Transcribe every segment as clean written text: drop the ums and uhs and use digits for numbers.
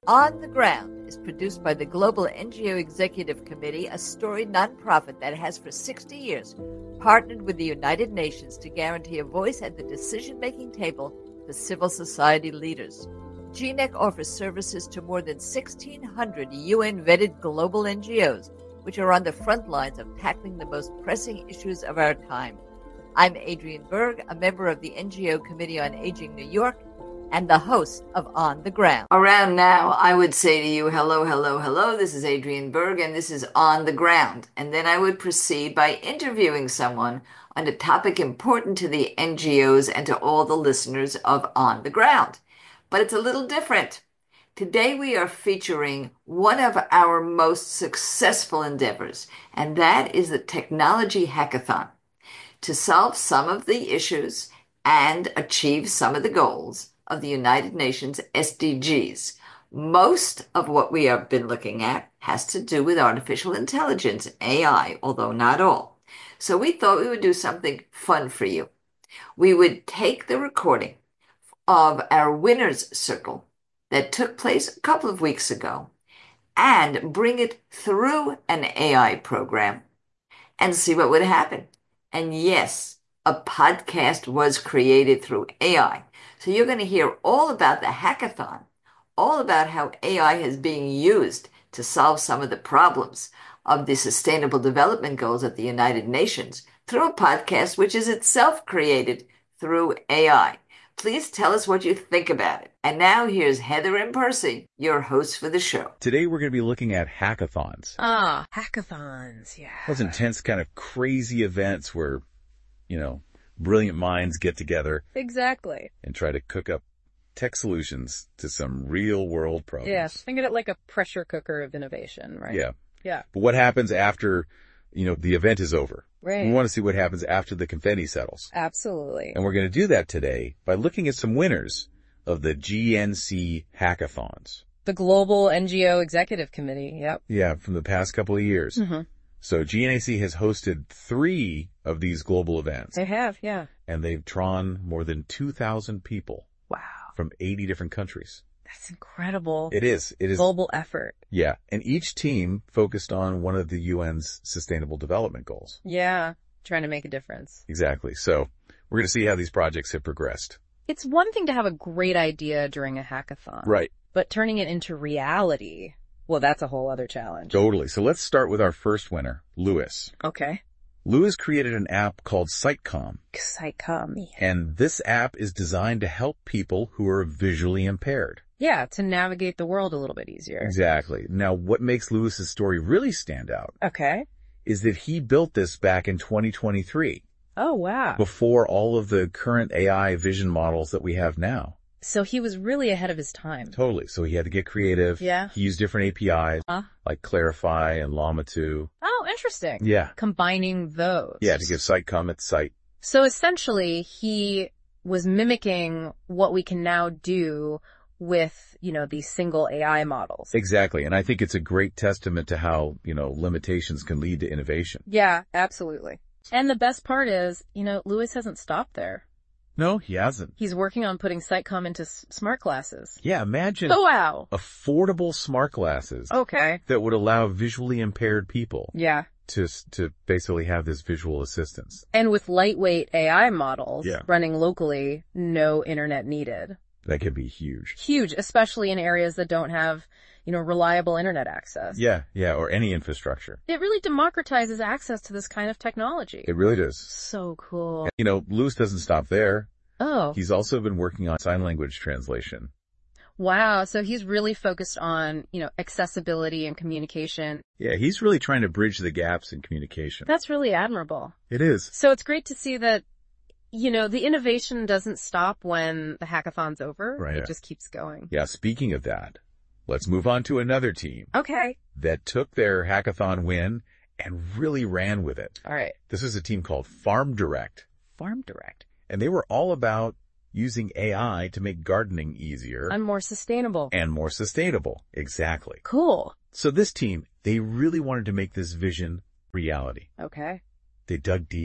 On the Ground is produced by the Global NGO Executive Committee, a storied nonprofit that has for 60 years partnered with the United Nations to guarantee a voice at the decision-making table for civil society leaders. GNEC offers services to more than 1,600 UN-vetted global NGOs, which are on the front lines of tackling the most pressing issues of our time. I'm Adrienne Berg, a member of the NGO Committee on Aging New York, and the host of On the Ground. Around now, I would say to you, hello, hello, hello, this is Adrienne Berg, and this is On the Ground. And then I would proceed by interviewing someone on a topic important to the NGOs and to all the listeners of On the Ground. But it's a little different. Today we are featuring one of our most successful endeavors, and that is the Technology Hackathon. To solve some of the issues and achieve some of the goals of the United Nations SDGs. Most of what we have been looking at has to do with artificial intelligence, AI, although not all. So we thought we would do something fun for you. We would take the recording of our Winners Circle that took place a couple of weeks ago and bring it through an AI program and see what would happen. And yes, a podcast was created through AI. So you're going to hear all about the hackathon, all about how AI is being used to solve some of the problems of the Sustainable Development Goals of the United Nations through a podcast which is itself created through AI. Please tell us what you think about it. And now here's Heather and Percy, your hosts for the show. Today we're going to be looking at hackathons. Hackathons, yeah. Those intense kind of crazy events where, brilliant minds get together. Exactly. And try to cook up tech solutions to some real world problems. Yeah, think of it like a pressure cooker of innovation, right? Yeah. Yeah. But what happens after, the event is over? Right. We want to see what happens after the confetti settles. Absolutely. And we're going to do that today by looking at some winners of the GNC hackathons. The Global NGO Executive Committee, yep. Yeah, from the past couple of years. Mm-hmm. So GNAC has hosted 3 of these global events. They have, yeah. And they've drawn more than 2,000 people. Wow. From 80 different countries. That's incredible. It is. It is. Global effort. Yeah. And each team focused on one of the UN's Sustainable Development Goals. Yeah. Trying to make a difference. Exactly. So we're going to see how these projects have progressed. It's one thing to have a great idea during a hackathon. Right. But turning it into reality, well, that's a whole other challenge. Totally. So let's start with our first winner, Lewis. Okay. Lewis created an app called Sitecom. Sitecom, yeah. And this app is designed to help people who are visually impaired. Yeah, to navigate the world a little bit easier. Exactly. Now, what makes Lewis's story really stand out is that he built this back in 2023. Oh, wow. Before all of the current AI vision models that we have now. So he was really ahead of his time. Totally. So he had to get creative. Yeah. He used different APIs like Clarify and Llama 2. Oh, interesting. Yeah. Combining those. Yeah, to give Sitecom its site. So essentially, he was mimicking what we can now do with, these single AI models. Exactly. And I think it's a great testament to how, limitations can lead to innovation. Yeah, absolutely. And the best part is, Lewis hasn't stopped there. No, he hasn't. He's working on putting Sitecom into smart glasses. Yeah, imagine affordable smart glasses. Okay. That would allow visually impaired people. Yeah. To basically have this visual assistance. And with lightweight AI models running locally, no internet needed. That could be huge. Huge, especially in areas that don't have, reliable internet access. Yeah, or any infrastructure. It really democratizes access to this kind of technology. It really does. So cool. And, Lewis doesn't stop there. Oh. He's also been working on sign language translation. Wow. So he's really focused on, accessibility and communication. Yeah, he's really trying to bridge the gaps in communication. That's really admirable. It is. So it's great to see that, the innovation doesn't stop when the hackathon's over. Right. It just keeps going. Yeah, speaking of that, let's move on to another team. Okay. That took their hackathon win and really ran with it. All right. This is a team called Farm Direct. Farm Direct. And they were all about using AI to make gardening easier. And more sustainable. And more sustainable. Exactly. Cool. So this team, they really wanted to make this vision reality. Okay. They dug deep.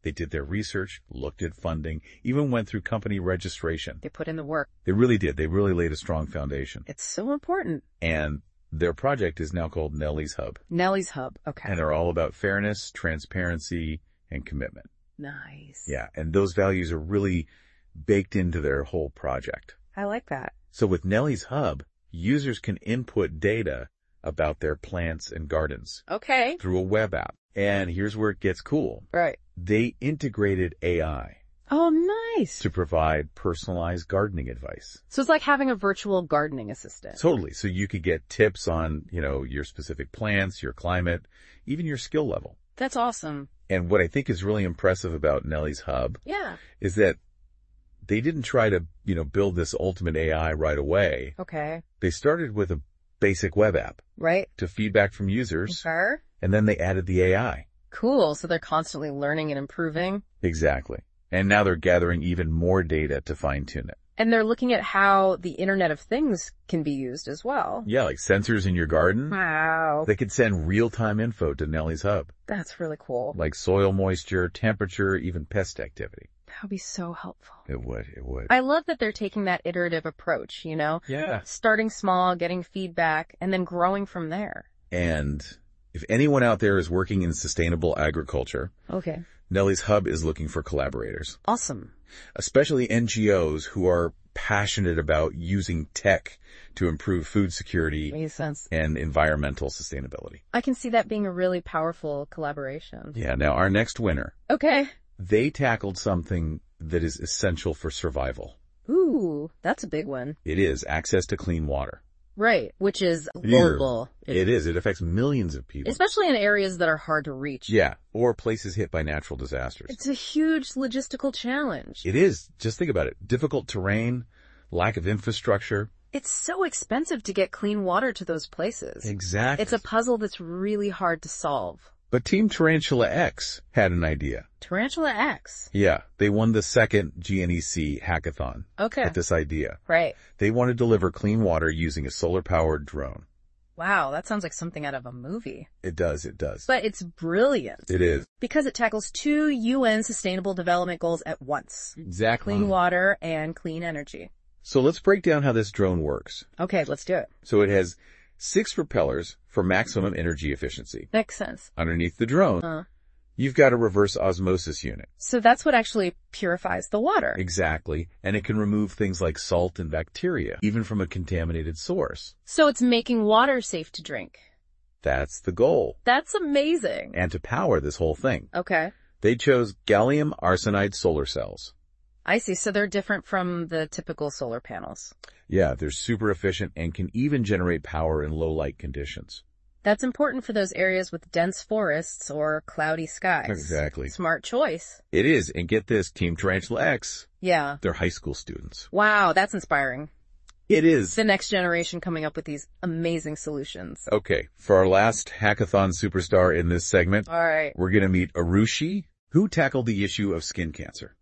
They did their research, looked at funding, even went through company registration. They put in the work. They really did. They really laid a strong foundation. It's so important. And their project is now called Nellie's Hub. Nellie's Hub. Okay. And they're all about fairness, transparency, and commitment. Nice. Yeah. And those values are really baked into their whole project. I like that. So with Nellie's Hub, users can input data about their plants and gardens. Okay. Through a web app. And here's where it gets cool. Right. They integrated AI. Oh, nice. To provide personalized gardening advice. So it's like having a virtual gardening assistant. Totally. So you could get tips on, your specific plants, your climate, even your skill level. That's awesome. And what I think is really impressive about Nellie's Hub is that they didn't try to, build this ultimate AI right away. Okay. They started with a basic web app. Right. To feedback from users. Sure. And then they added the AI. Cool. So they're constantly learning and improving. Exactly. And now they're gathering even more data to fine-tune it. And they're looking at how the Internet of Things can be used as well. Yeah, like sensors in your garden. Wow. They could send real-time info to Nellie's Hub. That's really cool. Like soil moisture, temperature, even pest activity. That would be so helpful. It would. I love that they're taking that iterative approach, Yeah. Starting small, getting feedback, and then growing from there. And if anyone out there is working in sustainable agriculture, okay, Nellie's Hub is looking for collaborators. Awesome. Especially NGOs who are passionate about using tech to improve food security Makes sense. And environmental sustainability. I can see that being a really powerful collaboration. Yeah, now our next winner. Okay. They tackled something that is essential for survival. Ooh, that's a big one. It is access to clean water. Right, which is global. It is. It affects millions of people. Especially in areas that are hard to reach. Yeah, or places hit by natural disasters. It's a huge logistical challenge. It is. Just think about it. Difficult terrain, lack of infrastructure. It's so expensive to get clean water to those places. Exactly. It's a puzzle that's really hard to solve. But Team Tarantula X had an idea. Tarantula X? Yeah, they won the second GNEC hackathon. Okay. With this idea. Right. They want to deliver clean water using a solar-powered drone. Wow, that sounds like something out of a movie. It does, it does. But it's brilliant. It is. Because it tackles 2 UN Sustainable Development Goals at once. Exactly. Clean water and clean energy. So let's break down how this drone works. Okay, let's do it. So it has 6 propellers for maximum energy efficiency. Makes sense. Underneath the drone, you've got a reverse osmosis unit. So that's what actually purifies the water. Exactly. And it can remove things like salt and bacteria, even from a contaminated source. So it's making water safe to drink. That's the goal. That's amazing. And to power this whole thing, okay, they chose gallium arsenide solar cells. I see. So they're different from the typical solar panels. Yeah, they're super efficient and can even generate power in low light conditions. That's important for those areas with dense forests or cloudy skies. Exactly. Smart choice. It is. And get this, Team Tarantula X. Yeah. They're high school students. Wow, that's inspiring. It is. The next generation coming up with these amazing solutions. Okay, for our last hackathon superstar in this segment, all right, we're going to meet Arushi, who tackled the issue of skin cancer.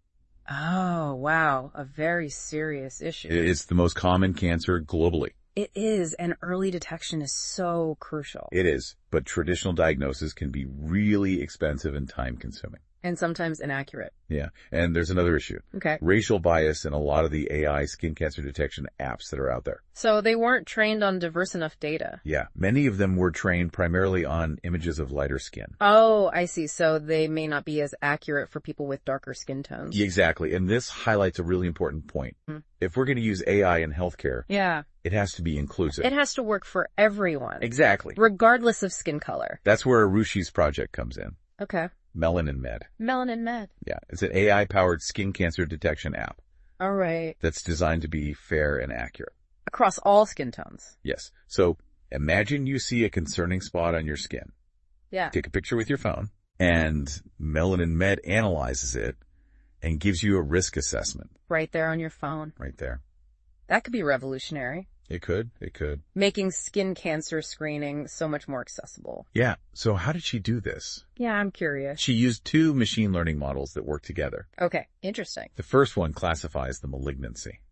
Oh, wow. A very serious issue. It's the most common cancer globally. It is, and early detection is so crucial. It is, but traditional diagnosis can be really expensive and time-consuming. And sometimes inaccurate. Yeah, and there's another issue. Okay. Racial bias in a lot of the AI skin cancer detection apps that are out there. So they weren't trained on diverse enough data. Yeah, many of them were trained primarily on images of lighter skin. Oh, I see. So they may not be as accurate for people with darker skin tones. Exactly, and this highlights a really important point. If we're going to use AI in healthcare, it has to be inclusive. It has to work for everyone. Exactly. Regardless of skin color. That's where Arushi's project comes in. Okay. Melanin Med. Melanin Med. Yeah, it's an AI-powered skin cancer detection app. All right. That's designed to be fair and accurate. Across all skin tones. Yes. So imagine you see a concerning spot on your skin. Yeah. Take a picture with your phone, and Melanin Med analyzes it and gives you a risk assessment. Right there on your phone. Right there. That could be revolutionary. It could. It could. Making skin cancer screening so much more accessible. Yeah. So how did she do this? Yeah, I'm curious. She used 2 machine learning models that work together. Okay. Interesting. The first one classifies the malignancy.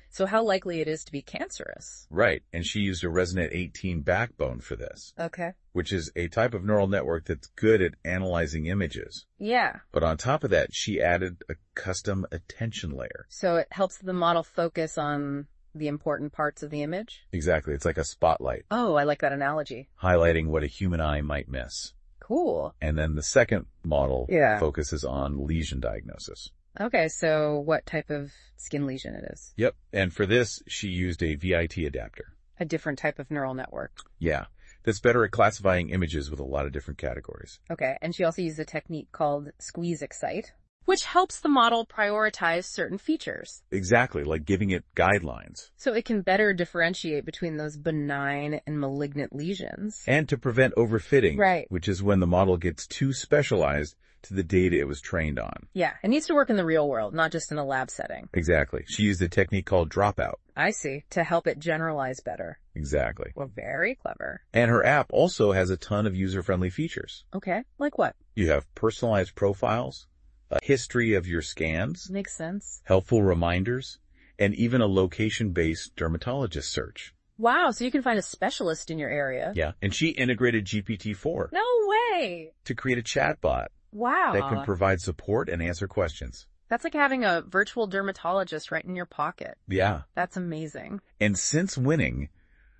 So how likely it is to be cancerous? Right. And she used a ResNet 18 backbone for this. Okay. Which is a type of neural network that's good at analyzing images. Yeah. But on top of that, she added a custom attention layer. So it helps the model focus on the important parts of the image? Exactly. It's like a spotlight. Oh, I like that analogy. Highlighting what a human eye might miss. Cool. And then the second model focuses on lesion diagnosis. Okay, so what type of skin lesion it is? Yep. And for this, she used a VIT adapter. A different type of neural network. Yeah. That's better at classifying images with a lot of different categories. Okay, and she also used a technique called squeeze excite, which helps the model prioritize certain features. Exactly, like giving it guidelines. So it can better differentiate between those benign and malignant lesions. And to prevent overfitting, right, which is when the model gets too specialized to the data it was trained on. Yeah, it needs to work in the real world, not just in a lab setting. Exactly. She used a technique called dropout. I see, to help it generalize better. Exactly. Well, very clever. And her app also has a ton of user-friendly features. Okay, like what? You have personalized profiles, a history of your scans. Makes sense. Helpful reminders, and even a location-based dermatologist search. Wow, so you can find a specialist in your area. Yeah, and she integrated GPT-4. No way! To create a chatbot. Wow. That can provide support and answer questions. That's like having a virtual dermatologist right in your pocket. Yeah. That's amazing. And since winning,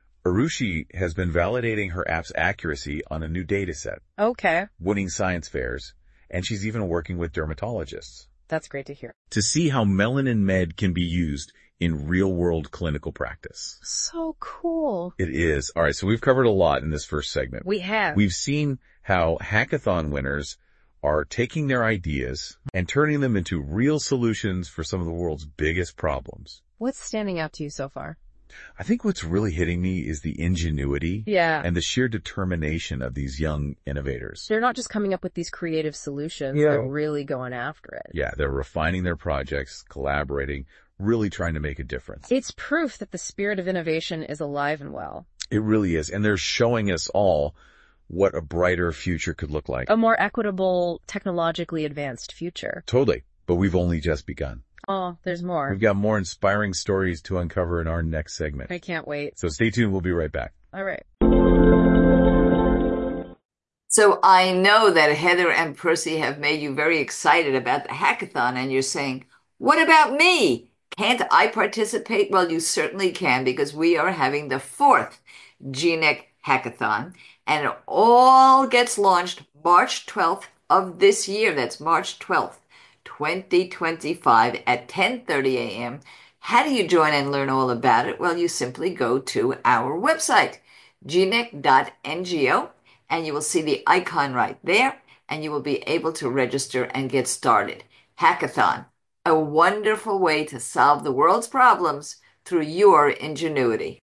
Arushi has been validating her app's accuracy on a new data set. Okay. Winning science fairs, and she's even working with dermatologists. That's great to hear. To see how Melanin Med can be used in real-world clinical practice. So cool. It is. All right, so we've covered a lot in this first segment. We have. We've seen how hackathon winners are taking their ideas and turning them into real solutions for some of the world's biggest problems. What's standing out to you so far? I think what's really hitting me is the ingenuity and the sheer determination of these young innovators. They're not just coming up with these creative solutions, they're really going after it. Yeah, they're refining their projects, collaborating, really trying to make a difference. It's proof that the spirit of innovation is alive and well. It really is, and they're showing us all what a brighter future could look like. A more equitable, technologically advanced future. Totally, but we've only just begun. Oh, there's more. We've got more inspiring stories to uncover in our next segment. I can't wait. So stay tuned. We'll be right back. All right. So I know that Heather and Percy have made you very excited about the hackathon, and you're saying, what about me? Can't I participate? Well, you certainly can, because we are having the 4th GNEC Hackathon, and it all gets launched March 12th of this year. That's March 12th. 2025 at 10:30 a.m. How do you join and learn all about it? Well, you simply go to our website, gnec.ngo, and you will see the icon right there, and you will be able to register and get started. Hackathon, a wonderful way to solve the world's problems through your ingenuity.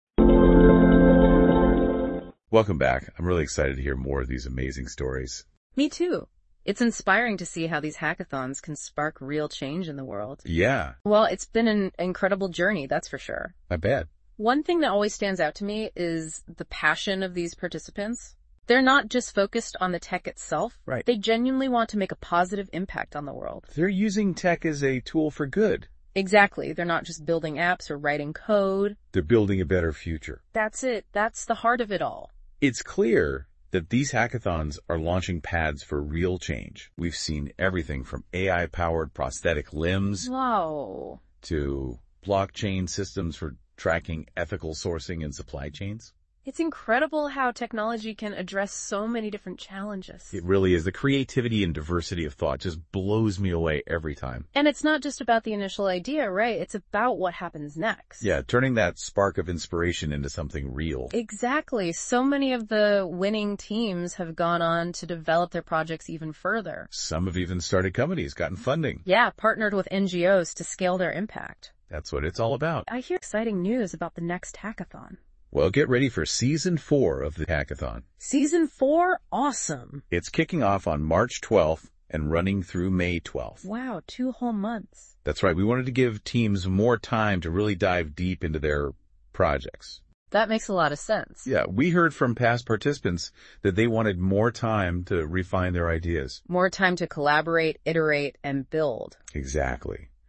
Welcome back. I'm really excited to hear more of these amazing stories. Me too. It's inspiring to see how these hackathons can spark real change in the world. Yeah. Well, it's been an incredible journey, that's for sure. I bet. One thing that always stands out to me is the passion of these participants. They're not just focused on the tech itself. Right. They genuinely want to make a positive impact on the world. They're using tech as a tool for good. Exactly. They're not just building apps or writing code. They're building a better future. That's it. That's the heart of it all. It's clear that these hackathons are launching pads for real change. We've seen everything from AI-powered prosthetic limbs to blockchain systems for tracking ethical sourcing and supply chains. It's incredible how technology can address so many different challenges. It really is. The creativity and diversity of thought just blows me away every time. And it's not just about the initial idea, right? It's about what happens next. Yeah, turning that spark of inspiration into something real. Exactly. So many of the winning teams have gone on to develop their projects even further. Some have even started companies, gotten funding. Yeah, partnered with NGOs to scale their impact. That's what it's all about. I hear exciting news about the next hackathon. Well, get ready for Season 4 of the hackathon. Season 4? Awesome. It's kicking off on March 12th and running through May 12th. Wow, 2 whole months. That's right. We wanted to give teams more time to really dive deep into their projects. That makes a lot of sense. Yeah, we heard from past participants that they wanted more time to refine their ideas. More time to collaborate, iterate, and build. Exactly.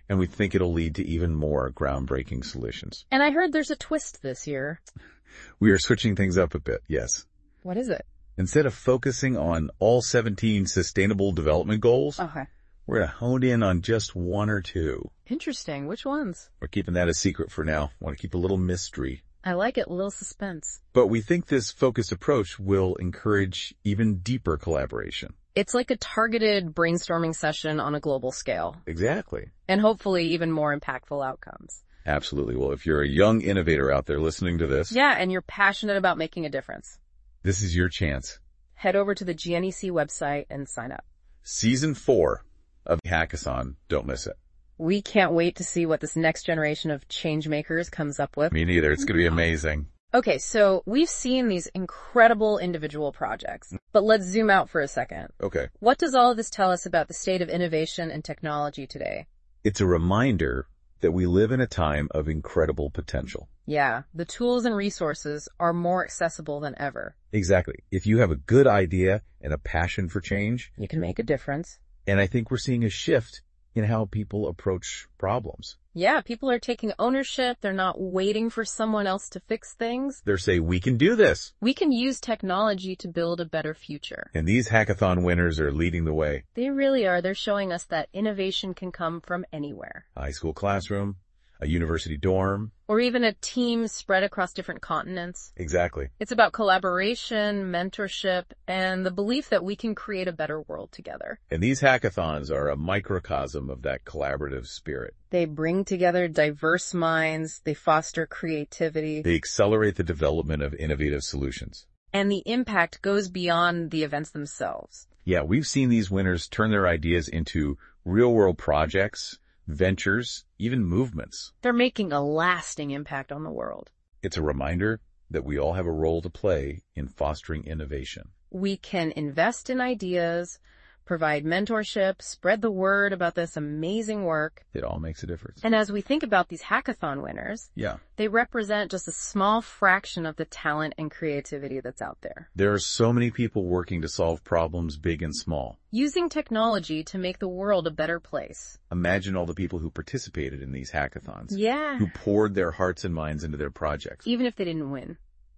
And we think it'll lead to even more groundbreaking solutions. And I heard there's a twist this year. We are switching things up a bit, yes. What is it? Instead of focusing on all 17 sustainable development goals, Okay. we're going to hone in on just one or two. Interesting. Which ones? We're keeping that a secret for now. Want to keep a little mystery. I like it. A little suspense. But we think this focused approach will encourage even deeper collaboration. It's like a targeted brainstorming session on a global scale. Exactly. And hopefully even more impactful outcomes. Absolutely. Well, if you're a young innovator out there listening to this, Yeah, and you're passionate about making a difference. this is your chance. Head over to the GNEC website and sign up. Season 4 of Hackathon. Don't miss it. We can't wait to see what this next generation of change makers comes up with. Me neither. It's going to be amazing. Okay, so we've seen these incredible individual projects, but let's zoom out for a second. Okay. What does all of this tell us about the state of innovation and technology today? It's a reminder that we live in a time of incredible potential. Yeah, the tools and resources are more accessible than ever. Exactly. If you have a good idea and a passion for change, You can make a difference. and I think we're seeing a shift in how people approach problems. Yeah, people are taking ownership. They're not waiting for someone else to fix things. They're saying, we can do this. We can use technology to build a better future. And these hackathon winners are leading the way. They really are. They're showing us that innovation can come from anywhere. A high school classroom, a university dorm. Or even a team spread across different continents. Exactly. It's about collaboration, mentorship, and the belief that we can create a better world together. And these hackathons are a microcosm of that collaborative spirit. They bring together diverse minds, they foster creativity, They accelerate the development of innovative solutions. and the impact goes beyond the events themselves. Yeah, we've seen these winners turn their ideas into real-world projects, ventures, even movements. They're making a lasting impact on the world. It's a reminder that we all have a role to play in fostering innovation. We can invest in ideas, provide mentorship, spread the word about this amazing work. It all makes a difference. And as we think about these hackathon winners, Yeah. they represent just a small fraction of the talent and creativity that's out there. There are so many people working to solve problems big and small. Using technology to make the world a better place. Imagine all the people who participated in these hackathons. Yeah. Who poured their hearts and minds into their projects. Even if they didn't win.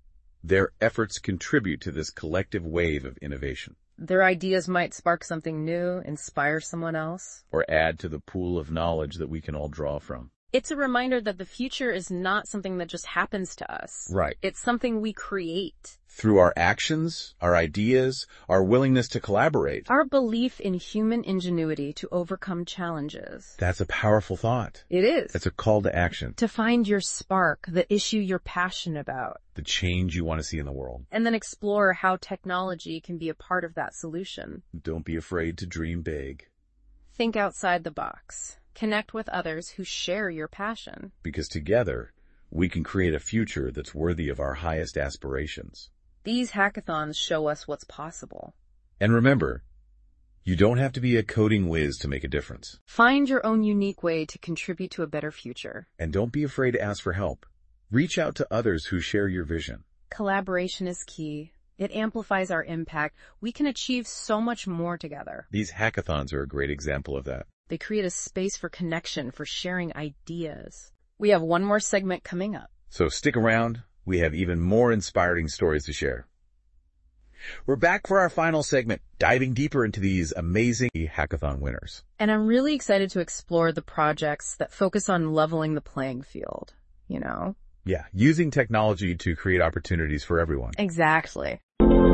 Their efforts contribute to this collective wave of innovation. Their ideas might spark something new, inspire someone else. Or add to the pool of knowledge that we can all draw from. It's a reminder that the future is not something that just happens to us. Right. It's something we create. Through our actions, our ideas, our willingness to collaborate. Our belief in human ingenuity to overcome challenges. That's a powerful thought. It is. It's a call to action. To find your spark, the issue you're passionate about. The change you want to see in the world. And then explore how technology can be a part of that solution. Don't be afraid to dream big. Think outside the box. Connect with others who share your passion. Because together, we can create a future that's worthy of our highest aspirations. These hackathons show us what's possible. And remember, you don't have to be a coding whiz to make a difference. Find your own unique way to contribute to a better future. And don't be afraid to ask for help. Reach out to others who share your vision. Collaboration is key. It amplifies our impact. We can achieve so much more together. These hackathons are a great example of that. They create a space for connection, for sharing ideas. We have one more segment coming up. So stick around. We have even more inspiring stories to share. We're back for our final segment, diving deeper into these amazing hackathon winners. And I'm really excited to explore the projects that focus on leveling the playing field, you know? Yeah, using technology to create opportunities for everyone. Exactly.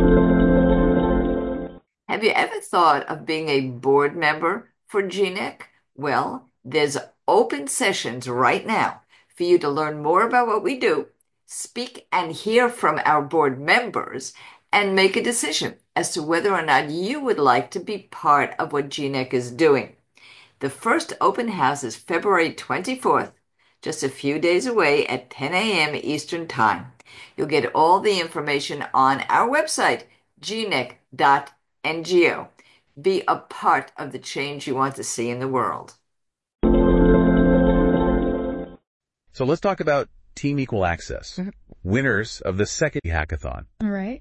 Have you ever thought of being a board member for GNEC? Well, there's open sessions right now for you to learn more about what we do, speak and hear from our board members, and make a decision as to whether or not you would like to be part of what GNEC is doing. The first open house is February 24th, just a few days away at 10 a.m. Eastern Time. You'll get all the information on our website, gnec.ngo. Be a part of the change you want to see in the world. So let's talk about Team Equal Access, winners of the second hackathon. All right.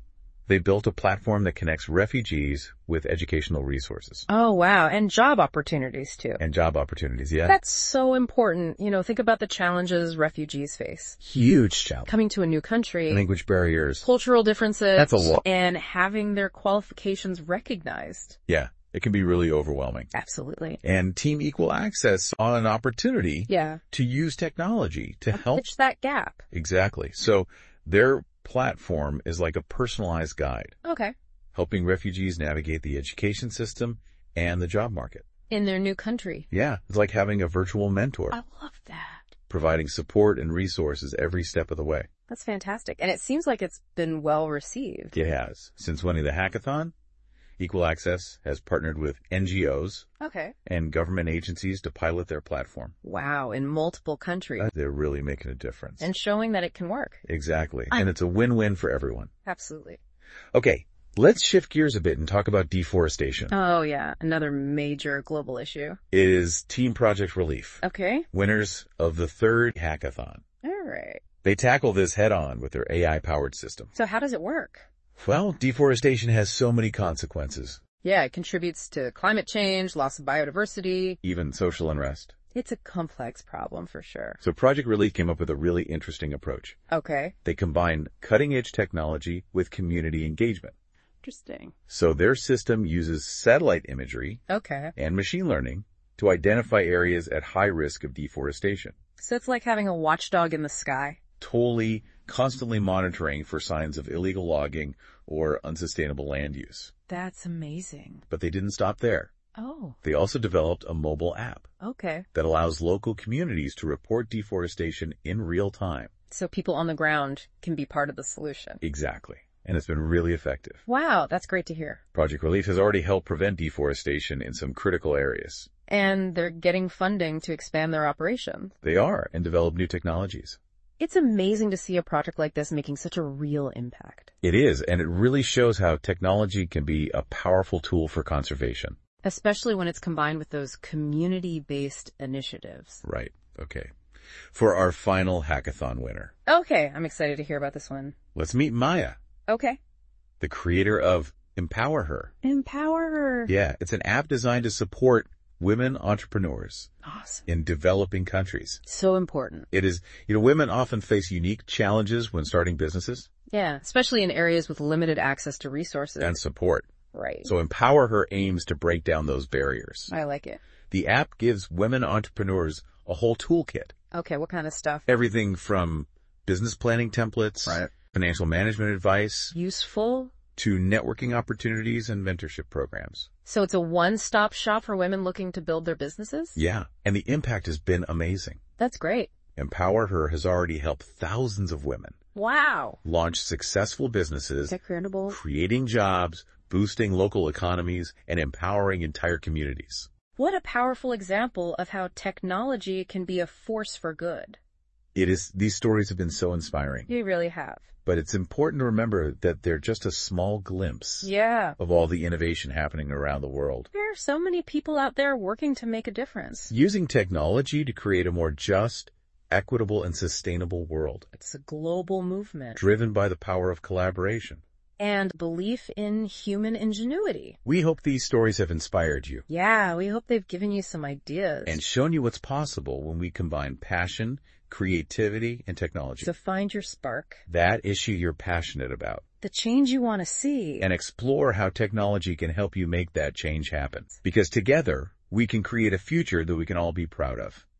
They built a platform that connects refugees with educational resources. Oh, wow. And job opportunities, too. And job opportunities, yeah. That's so important. Think about the challenges refugees face. Huge challenge. Coming to a new country. Language barriers. Cultural differences. That's a lot. And having their qualifications recognized. Yeah. It can be really overwhelming. Absolutely. And Team Equal Access saw an opportunity to use technology to help bridge that gap. Exactly. So their platform is like a personalized guide. Okay. Helping refugees navigate the education system and the job market. In their new country. Yeah. It's like having a virtual mentor. I love that. Providing support and resources every step of the way. That's fantastic. And it seems like it's been well received. It has. Since winning the hackathon, Equal Access has partnered with NGOs and government agencies to pilot their platform. Wow, in multiple countries. They're really making a difference. And showing that it can work. Exactly. And it's a win-win for everyone. Absolutely. Okay, let's shift gears a bit and talk about deforestation. Oh, yeah, another major global issue. It is Team Project Relief. Okay. Winners of the third hackathon. All right. They tackle this head-on with their AI-powered system. So how does it work? Well, deforestation has so many consequences. Yeah, it contributes to climate change, loss of biodiversity. Even social unrest. It's a complex problem for sure. So Project Relief came up with a really interesting approach. Okay. They combine cutting-edge technology with community engagement. Interesting. So their system uses satellite imagery and machine learning to identify areas at high risk of deforestation. So it's like having a watchdog in the sky. Totally, constantly monitoring for signs of illegal logging or unsustainable land use. That's amazing. But they didn't stop there. Oh. They also developed a mobile app. That allows local communities to report deforestation in real time. So people on the ground can be part of the solution. Exactly. And it's been really effective. Wow, that's great to hear. Project Relief has already helped prevent deforestation in some critical areas. And they're getting funding to expand their operations. They are, and develop new technologies. It's amazing to see a project like this making such a real impact. It is, and it really shows how technology can be a powerful tool for conservation. Especially when it's combined with those community-based initiatives. Right. Okay. For our final hackathon winner. Okay, I'm excited to hear about this one. Let's meet Maya. Okay. The creator of Empower Her. Empower Her. Yeah, it's an app designed to support women entrepreneurs. Awesome. In developing countries. So important. It is, women often face unique challenges when starting businesses. Yeah, especially in areas with limited access to resources. And support. Right. So Empower Her aims to break down those barriers. I like it. The app gives women entrepreneurs a whole toolkit. Okay, what kind of stuff? Everything from business planning templates, financial management advice. Useful. To networking opportunities and mentorship programs. So it's a one-stop shop for women looking to build their businesses? Yeah, and the impact has been amazing. That's great. Empower Her has already helped thousands of women. Wow. Launch successful businesses. Incredible. Creating jobs, boosting local economies, and empowering entire communities. What a powerful example of how technology can be a force for good. It is. These stories have been so inspiring. You really have. But it's important to remember that they're just a small glimpse of all the innovation happening around the world. There are so many people out there working to make a difference. Using technology to create a more just, equitable, and sustainable world. It's a global movement. Driven by the power of collaboration. And belief in human ingenuity. We hope these stories have inspired you. Yeah, we hope they've given you some ideas. And shown you what's possible when we combine passion, creativity, and technology. So find your spark. That issue you're passionate about. The change you want to see. And explore how technology can help you make that change happen. Because together, we can create a future that we can all be proud of.